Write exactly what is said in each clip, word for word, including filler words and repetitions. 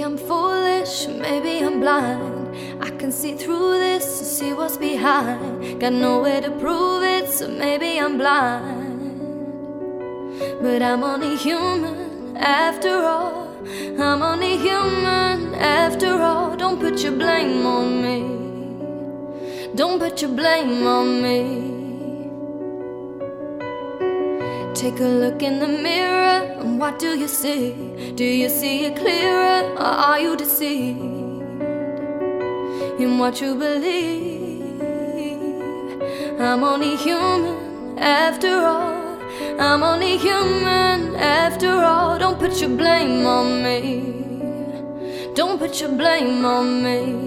I'm foolish, maybe I'm blind. I can see through this and see what's behind. Got nowhere to prove it, so maybe I'm blind. But I'm only human after all. I'm only human after all. Don't put your blame on me. Don't put your blame on me. Take a look in the mirror, and what do you see? Do you see it clearer, or are you deceived in what you believe? I'm only human after all. I'm only human after all. Don't put your blame on me. Don't put your blame on me.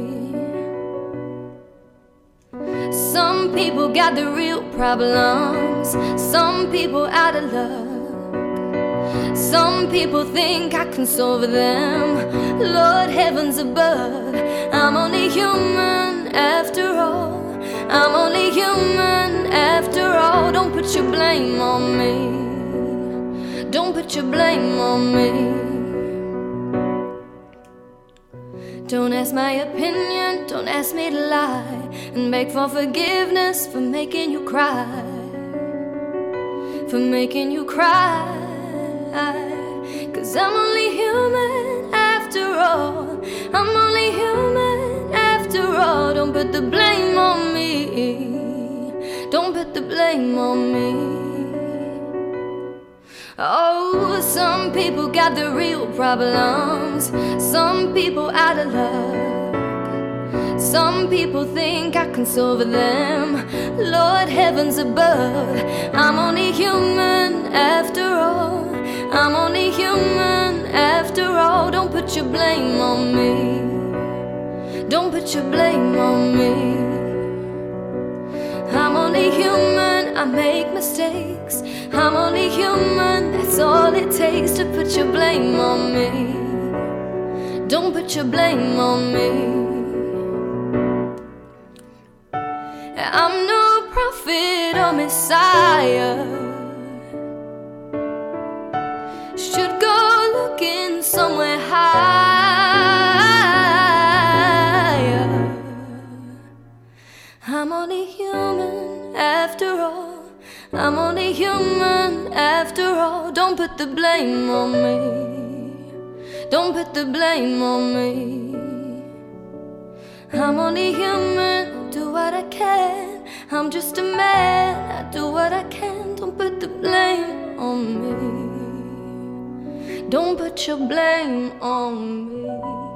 Some people got the real problems. Some people out of luck. Some people think I can solve them. Lord heavens above, I'm only human after all. I'm only human after all. Don't put your blame on me. Don't put your blame on me. Don't ask my opinion, don't ask me to lie and beg for forgiveness for making you cry, for making you cry. Cause I'm only human after all. I'm only human after all. Don't put the blame on me. Don't put the blame on me. Oh, some people got the real problems. Some people out of luck. Some people think I can solve them. Lord heavens above, I'm only human after all. I'm only human after all. Don't put your blame on me. Don't put your blame on me. I'm only human, I make mistakes. I'm only human, that's all it takes to put your blame on me. Don't put your blame on me. I'm no prophet or messiah. Should go looking somewhere higher. I'm only human after all. I'm only human after all. Don't put the blame on me. Don't put the blame on me. I'm only human, do what I can. I'm just a man, I do what I can. Don't put the blame on me. Don't put your blame on me.